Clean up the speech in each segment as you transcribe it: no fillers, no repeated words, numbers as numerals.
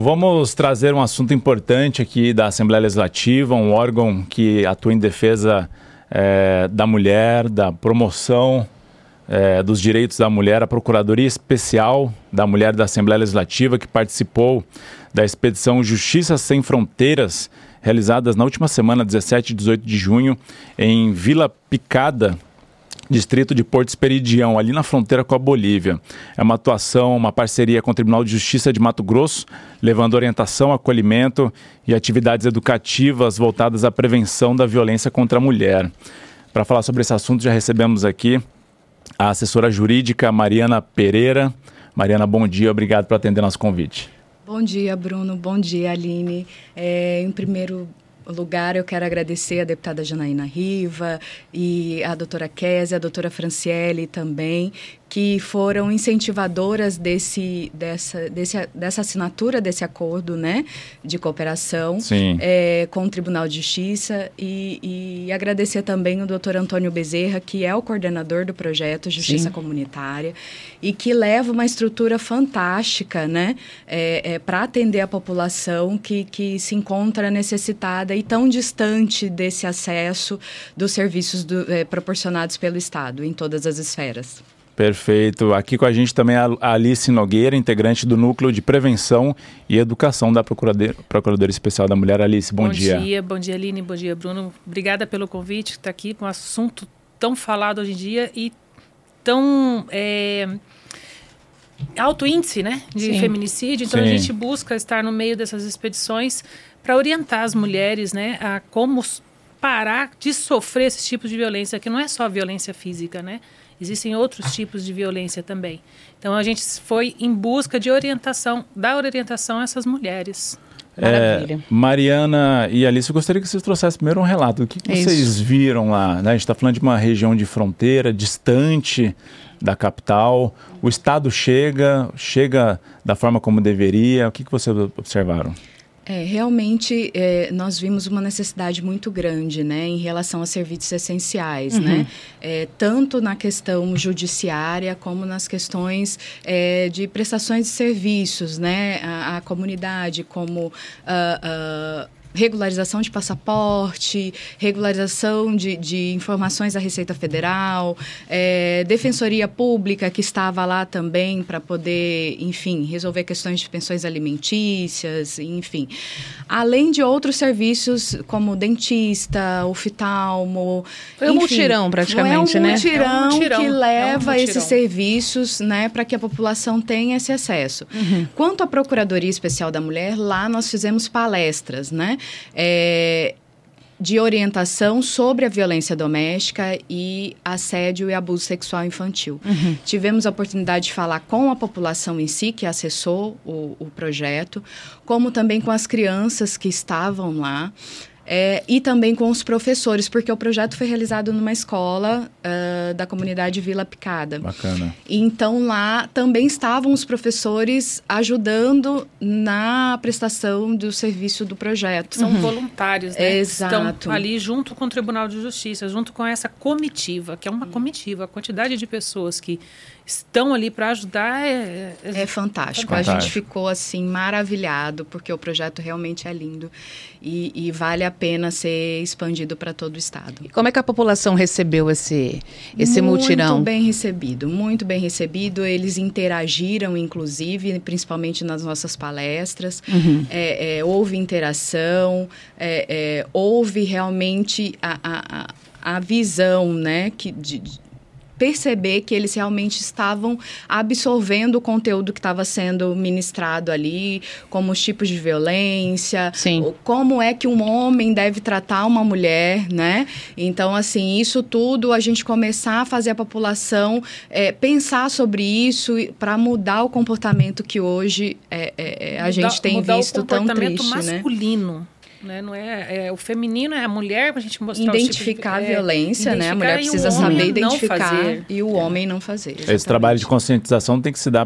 Vamos trazer um assunto importante aqui da Assembleia Legislativa, um órgão que atua em defesa da mulher, da promoção dos direitos da mulher, a Procuradoria Especial da Mulher da Assembleia Legislativa, que participou da expedição Justiça Sem Fronteiras, realizadas na última semana, 17 e 18 de junho, em Vila Picada, distrito de Porto Esperidião, ali na fronteira com a Bolívia. É uma atuação, uma parceria com o Tribunal de Justiça de Mato Grosso, levando orientação, acolhimento e atividades educativas voltadas à prevenção da violência contra a mulher. Para falar sobre esse assunto, já recebemos aqui a assessora jurídica Mariana Pereira. Mariana, bom dia, obrigado por atender nosso convite. Bom dia, Bruno. Bom dia, Aline. Em primeiro lugar, eu quero agradecer a deputada Janaína Riva e a doutora Kézia, a doutora Franciele também, que foram incentivadoras dessa assinatura desse acordo, né, de cooperação com o Tribunal de Justiça e agradecer também o doutor Antônio Bezerra, que é o coordenador do projeto Justiça Comunitária e que leva uma estrutura fantástica, né, para atender a população que se encontra necessitada e tão distante desse acesso dos serviços proporcionados pelo Estado em todas as esferas. Perfeito. Aqui com a gente também a Alice Nogueira, integrante do Núcleo de Prevenção e Educação da Procuradoria Especial da Mulher. Alice, bom dia. Bom dia, Aline, bom dia, Bruno. Obrigada pelo convite, estar aqui com um assunto tão falado hoje em dia e tão alto índice, né, de feminicídio. Então a gente busca estar no meio dessas expedições para orientar as mulheres, né, a como parar de sofrer esses tipos de violência, que não é só violência física, né? Existem outros tipos de violência também. Então, a gente foi em busca de orientação, dar orientação a essas mulheres. Maravilha. Mariana e Alice, eu gostaria que vocês trouxessem primeiro um relato. O que vocês viram lá? Né? A gente está falando de uma região de fronteira, distante da capital. O Estado chega da forma como deveria. O que vocês observaram? Realmente, nós vimos uma necessidade muito grande, né, em relação a serviços essenciais, né? Tanto na questão judiciária como nas questões de prestações de serviços, né, à comunidade, como regularização de passaporte, regularização de informações da Receita Federal, Defensoria Pública, que estava lá também para poder, enfim, resolver questões de pensões alimentícias, enfim. Além de outros serviços como dentista, oftalmo. Foi um mutirão, praticamente, né? É um mutirão que leva esses serviços, né, para que a população tenha esse acesso. Quanto à Procuradoria Especial da Mulher, lá nós fizemos palestras, né? De orientação sobre a violência doméstica e assédio e abuso sexual infantil. Tivemos a oportunidade de falar com a população em si, que acessou o projeto, como também com as crianças que estavam lá, e também com os professores, porque o projeto foi realizado numa escola da comunidade Vila Picada. Bacana. Então, lá também estavam os professores ajudando na prestação do serviço do projeto. São voluntários, né? Exato. Estão ali junto com o Tribunal de Justiça, junto com essa comitiva, que é uma comitiva. A quantidade de pessoas que estão ali para ajudar é fantástico. A gente ficou, assim, maravilhado, porque o projeto realmente é lindo e vale a pena ser expandido para todo o Estado. E como é que a população recebeu esse mutirão? Muito bem recebido. Eles interagiram, inclusive, principalmente nas nossas palestras. Houve interação, houve realmente a visão, né, perceber que eles realmente estavam absorvendo o conteúdo que estava sendo ministrado ali, como os tipos de violência, como é que um homem deve tratar uma mulher, né? Então, assim, isso tudo, a gente começar a fazer a população pensar sobre isso para mudar o comportamento que hoje a gente tem visto tão triste, né? O comportamento masculino. Né? Não o feminino é a mulher, para a gente mostrar identificar a violência, né? A mulher precisa saber identificar e o homem não fazer. Exatamente. Esse trabalho de conscientização tem que se dar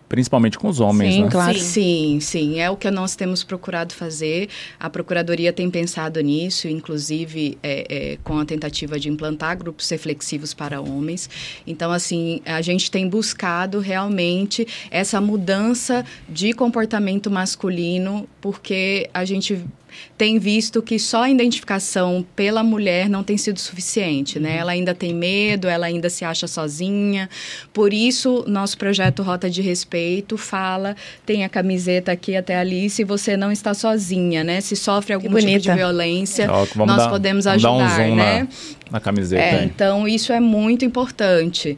principalmente com os homens, sim, né? Claro. Sim. É o que nós temos procurado fazer. A Procuradoria tem pensado nisso, inclusive com a tentativa de implantar grupos reflexivos para homens. Então, assim, a gente tem buscado realmente essa mudança de comportamento masculino, porque a gente tem visto que só a identificação pela mulher não tem sido suficiente, né? Ela ainda tem medo, ela ainda se acha sozinha. Por isso, nosso projeto Rota de Respeito fala, tem a camiseta aqui até ali, se você não está sozinha, né? Se sofre algum tipo de violência, nós podemos ajudar, dar um zoom né? Na camiseta. Então, isso é muito importante.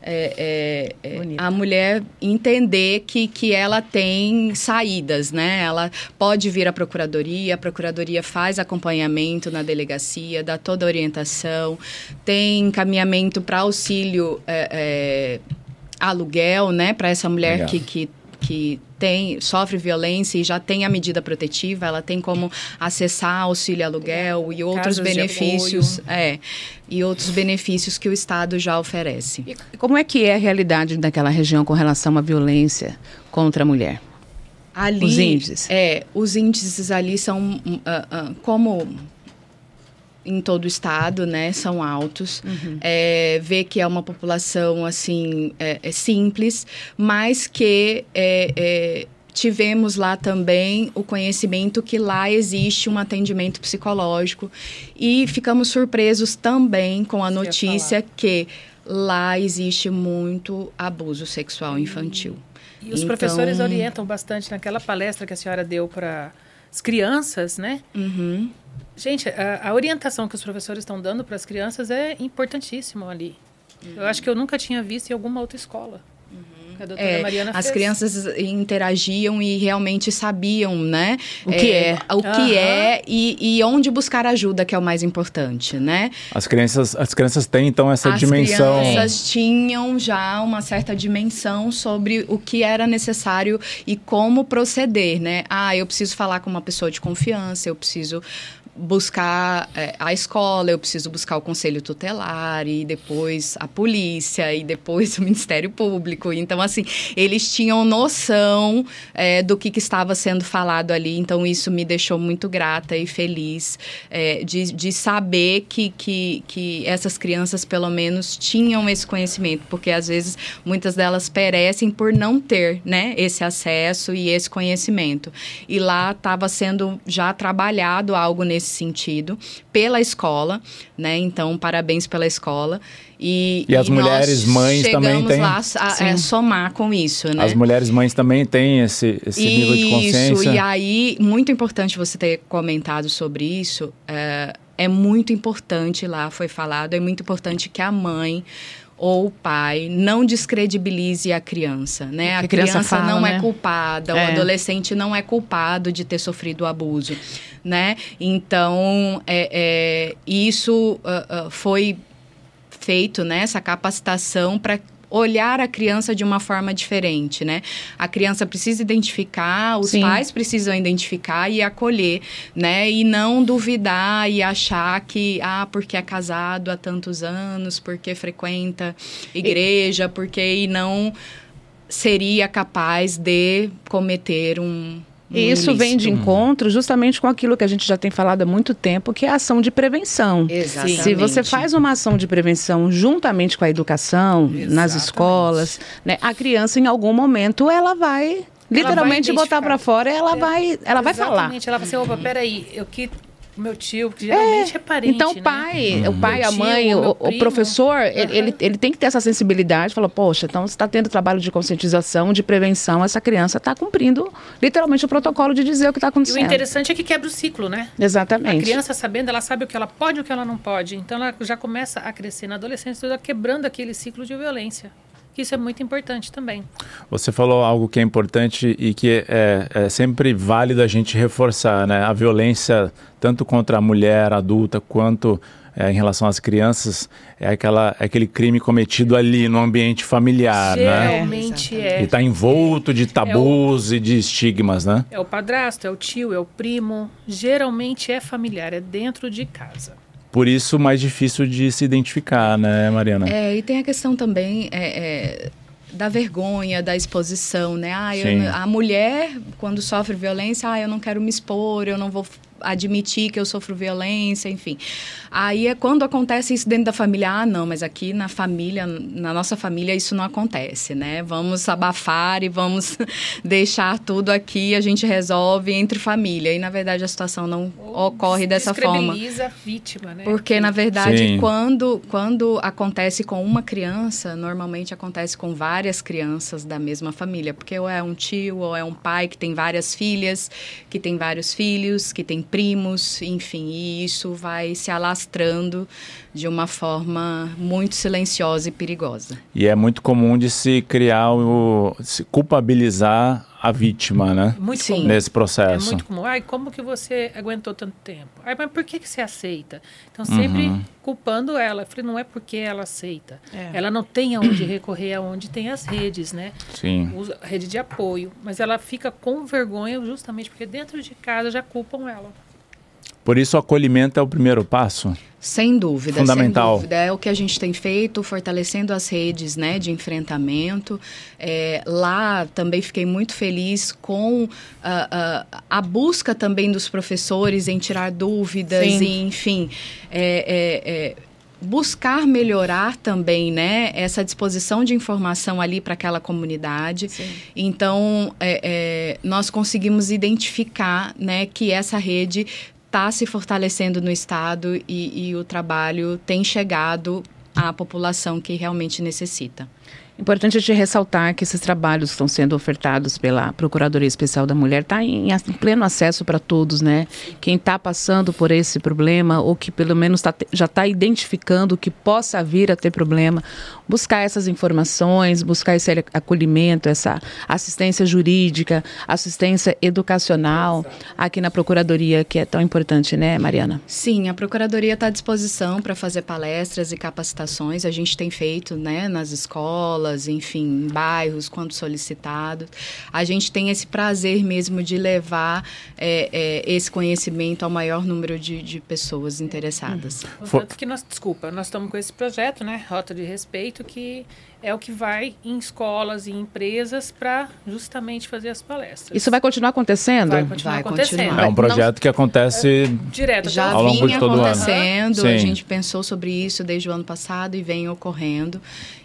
A mulher entender que ela tem saídas, né? Ela pode vir à Procuradoria, a Procuradoria faz acompanhamento na delegacia, dá toda a orientação, tem encaminhamento para auxílio aluguel, né? Para essa mulher que sofre violência e já tem a medida protetiva, ela tem como acessar auxílio aluguel e outros benefícios, e outros benefícios que o Estado já oferece. E como é que é a realidade daquela região com relação à violência contra a mulher? Ali, os índices? Os índices ali são como em todo o estado, né, são altos. Vê que é uma população, assim, simples, mas que tivemos lá também o conhecimento que lá existe um atendimento psicológico e ficamos surpresos também com a notícia que lá existe muito abuso sexual infantil. E os professores orientam bastante naquela palestra que a senhora deu para as crianças, né? Gente, a orientação que os professores estão dando para as crianças é importantíssima ali. Eu acho que eu nunca tinha visto em alguma outra escola. Que a doutora Mariana fez. As crianças interagiam e realmente sabiam, né? O que é e onde buscar ajuda, que é o mais importante, né? As crianças têm, então, essa dimensão... As crianças tinham já uma certa dimensão sobre o que era necessário e como proceder, né? Eu preciso falar com uma pessoa de confiança, eu preciso buscar a escola, eu preciso buscar o conselho tutelar e depois a polícia e depois o Ministério Público. Então, assim, eles tinham noção do que estava sendo falado ali. Então, isso me deixou muito grata e feliz de saber que essas crianças, pelo menos, tinham esse conhecimento. Porque, às vezes, muitas delas perecem por não ter, né, esse acesso e esse conhecimento. E lá estava sendo já trabalhado algo nesse sentido pela escola, né? Então, parabéns pela escola. E as mulheres mães também têm... chegamos lá a somar com isso, né? As mulheres mães também têm esse nível de consciência. Isso, e aí, muito importante você ter comentado sobre isso. É muito importante, lá foi falado, é muito importante que a mãe ou o pai não descredibilize a criança, né? A criança fala, não é culpada, o adolescente não é culpado de ter sofrido abuso, né? Então, isso foi feito, né? Essa capacitação para olhar a criança de uma forma diferente, né? A criança precisa identificar, os pais precisam identificar e acolher, né? E não duvidar e achar que, porque é casado há tantos anos, porque frequenta igreja, porque não seria capaz de cometer E isso vem de encontro justamente com aquilo que a gente já tem falado há muito tempo, que é a ação de prevenção. Exatamente. Se você faz uma ação de prevenção juntamente com a educação, nas escolas, né, a criança em algum momento ela vai literalmente botar para fora e ela vai falar. Exatamente, ela vai ser, opa, peraí, meu tio, que geralmente é parente, então, né? o pai, a mãe, o professor, ele tem que ter essa sensibilidade. Fala, poxa, então você está tendo trabalho de conscientização, de prevenção, essa criança está cumprindo literalmente o protocolo de dizer o que está acontecendo. E o interessante é que quebra o ciclo, né? Exatamente. A criança sabendo, ela sabe o que ela pode e o que ela não pode. Então, ela já começa a crescer na adolescência, quebrando aquele ciclo de violência. Isso é muito importante também. Você falou algo que é importante e que é sempre válido a gente reforçar, né? A violência, tanto contra a mulher adulta quanto em relação às crianças, é aquele crime cometido ali no ambiente familiar, Geralmente né? E está envolto de tabus e de estigmas, né? É o padrasto, é o tio, é o primo. Geralmente é familiar, é dentro de casa. Por isso, mais difícil de se identificar, né, Mariana? E tem a questão também da vergonha, da exposição, né? A mulher, quando sofre violência, eu não quero me expor, eu não vou admitir que eu sofro violência, enfim. Aí é quando acontece isso dentro da família, não, mas aqui na família, na nossa família, isso não acontece, né? Vamos abafar e vamos deixar tudo aqui, a gente resolve entre família. E, na verdade, a situação não ocorre dessa forma. Descredibiliza a vítima, né? Porque, na verdade, quando acontece com uma criança, normalmente acontece com várias crianças da mesma família. Porque ou é um tio, ou é um pai que tem várias filhas, que tem vários filhos, que tem primos, enfim, e isso vai se alastrando de uma forma muito silenciosa e perigosa. E é muito comum de se criar, se culpabilizar a vítima, né? Muito comum. Nesse processo. É muito comum. Como que você aguentou tanto tempo? Mas por que você aceita? Então, sempre culpando ela. Eu falei, não é porque ela aceita. Ela não tem aonde recorrer, aonde tem as redes, né? Sim. Usa a rede de apoio. Mas ela fica com vergonha justamente porque dentro de casa já culpam ela. Por isso, o acolhimento é o primeiro passo? Sem dúvida. Fundamental. Sem dúvida. É o que a gente tem feito, fortalecendo as redes, né, de enfrentamento. Lá também fiquei muito feliz com a busca também dos professores em tirar dúvidas, e, enfim... buscar melhorar também, né, essa disposição de informação ali para aquela comunidade. Sim. Então, nós conseguimos identificar, né, que essa rede está se fortalecendo no Estado e o trabalho tem chegado à população que realmente necessita. Importante a gente ressaltar que esses trabalhos que estão sendo ofertados pela Procuradoria Especial da Mulher está em pleno acesso para todos, né? Quem está passando por esse problema ou que pelo menos já está identificando que possa vir a ter problema, buscar essas informações, buscar esse acolhimento, essa assistência jurídica, assistência educacional aqui na Procuradoria, que é tão importante, né, Mariana? Sim, a Procuradoria está à disposição para fazer palestras e capacitações. A gente tem feito, né, nas escolas, enfim, em bairros, quando solicitado. A gente tem esse prazer mesmo de levar esse conhecimento ao maior número de pessoas interessadas. Tanto que nós estamos com esse projeto, né, Rota de Respeito, que é o que vai em escolas e empresas para justamente fazer as palestras. Isso vai continuar acontecendo? Vai continuar acontecendo. É um projeto que acontece direto ao longo de todo o ano. Já vinha acontecendo, a gente pensou sobre isso desde o ano passado e vem ocorrendo.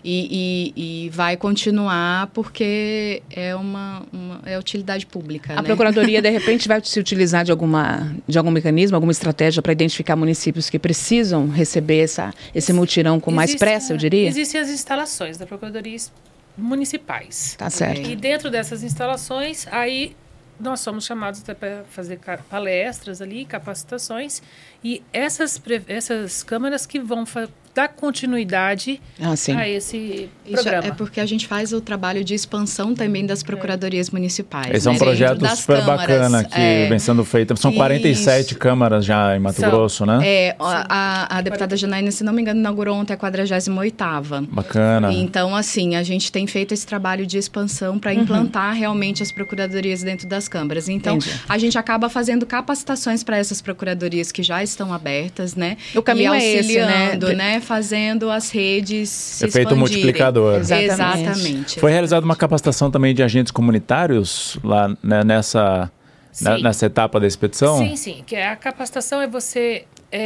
E vai continuar porque é utilidade pública. A Procuradoria, de repente, vai se utilizar de algum mecanismo, alguma estratégia para identificar municípios que precisam receber esse mutirão com mais pressa, eu diria? Existem as instalações da Procuradoria municipais. Tá certo. E dentro dessas instalações, aí nós somos chamados para fazer palestras ali, capacitações, e essas câmaras que vão dar continuidade a esse programa. É porque a gente faz o trabalho de expansão também das procuradorias municipais. Esse é um projeto super bacana que vem sendo feito. São 47 câmaras já em Mato Grosso, né? A deputada Janaína, se não me engano, inaugurou ontem a 48ª. Bacana. Então, assim, a gente tem feito esse trabalho de expansão para implantar realmente as procuradorias dentro das câmaras. Então, a gente acaba fazendo capacitações para essas procuradorias que já estão abertas, né? O caminho é esse, né? Fazendo as redes se Efeito multiplicador. Exatamente. Foi realizada uma capacitação também de agentes comunitários lá, né, nessa etapa da expedição? Sim. Que a capacitação é você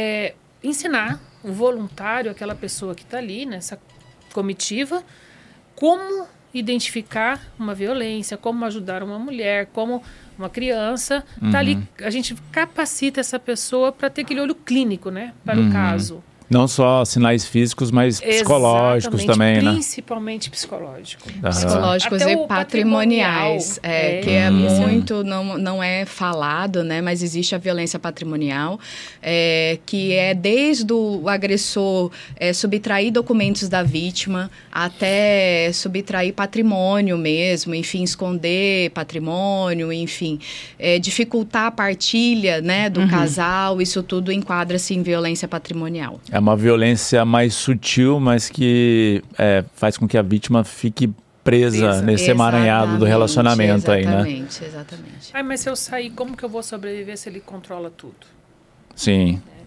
ensinar o voluntário, aquela pessoa que está ali nessa comitiva, como identificar uma violência, como ajudar uma mulher, como uma criança. Tá ali, a gente capacita essa pessoa para ter aquele olho clínico, né, para o caso. Não só sinais físicos, mas psicológicos também, né? Principalmente psicológicos. Psicológicos e patrimoniais. Que é muito, não é falado, né? Mas existe a violência patrimonial, que é desde o agressor subtrair documentos da vítima até subtrair patrimônio mesmo, enfim, esconder patrimônio, enfim, dificultar a partilha, né, do casal, isso tudo enquadra-se em violência patrimonial. É uma violência mais sutil, mas que faz com que a vítima fique presa nesse emaranhado do relacionamento aí, né? Exatamente. Mas se eu sair, como que eu vou sobreviver se ele controla tudo? Sim.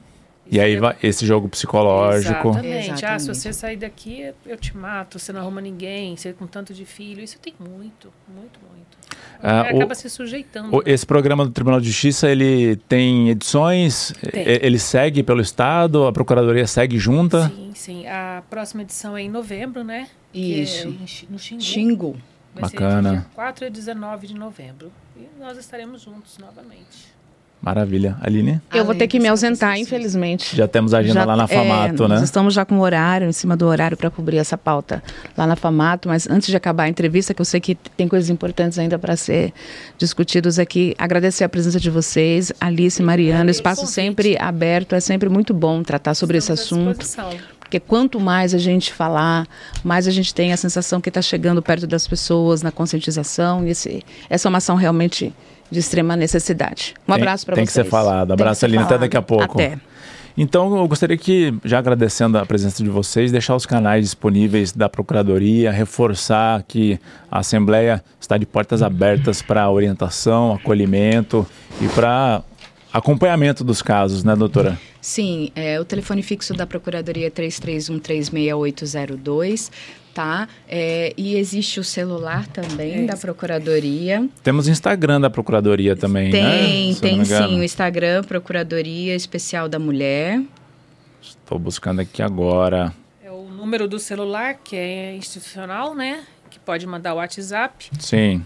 E aí vai esse jogo psicológico. Exatamente. Ah, se você sair daqui, eu te mato, você não arruma ninguém, você com tanto de filho. Isso tem muito. Acaba se sujeitando. Esse programa do Tribunal de Justiça, ele tem edições? Ele segue pelo Estado? A Procuradoria segue junta? Sim. A próxima edição é em novembro, né? Isso. No Xingu. Xingu. Vai Bacana. ser de dia 4 a 19 de novembro. E nós estaremos juntos novamente. Maravilha. Aline? Eu vou ter que me ausentar, infelizmente. Já temos a agenda lá na FAMATO, né? Nós estamos já com o horário, em cima do horário, para cobrir essa pauta lá na FAMATO. Mas antes de acabar a entrevista, que eu sei que tem coisas importantes ainda para ser discutidas aqui, agradecer a presença de vocês, Alice, Mariana, o espaço sempre aberto, é sempre muito bom tratar sobre esse assunto. Porque quanto mais a gente falar, mais a gente tem a sensação que está chegando perto das pessoas, na conscientização. E essa é uma ação realmente de extrema necessidade. Um abraço para vocês. Tem que ser falado. Abraço, Aline. Até daqui a pouco. Até. Então, eu gostaria que, já agradecendo a presença de vocês, deixar os canais disponíveis da Procuradoria, reforçar que a Assembleia está de portas abertas para orientação, acolhimento e para acompanhamento dos casos, né, doutora? Sim, o telefone fixo da Procuradoria é 33136802, tá? E existe o celular também da Procuradoria. Temos o Instagram da Procuradoria também, né? Tem sim, o Instagram Procuradoria Especial da Mulher. Estou buscando aqui agora. É o número do celular, que é institucional, né? Que pode mandar o WhatsApp. Sim.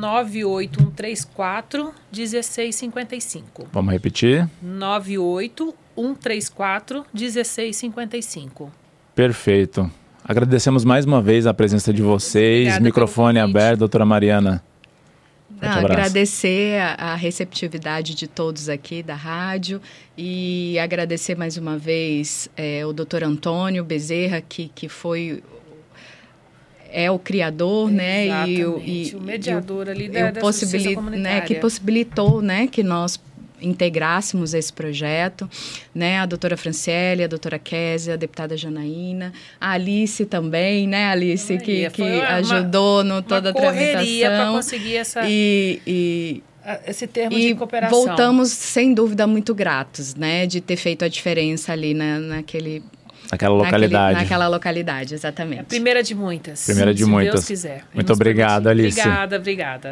98134-1655. Vamos repetir? 98134-1655. Perfeito. Agradecemos mais uma vez a presença de vocês. Obrigada. Microfone aberto, doutora Mariana. Agradecer a receptividade de todos aqui da rádio e agradecer mais uma vez o doutor Antônio Bezerra, que foi... é o criador, né? E o mediador ali da justiça comunitária. Que possibilitou, né, que nós integrássemos esse projeto, né? A doutora Franciele, a doutora Kézia, a deputada Janaína, a Alice também, né, Alice, que ajudou no toda a tramitação. Para conseguir esse termo de cooperação. Voltamos, sem dúvida, muito gratos, né, de ter feito a diferença ali naquela localidade, exatamente. É a primeira de muitas. Primeira de muitas. Se Deus quiser. Muito obrigado, Alice. Obrigada.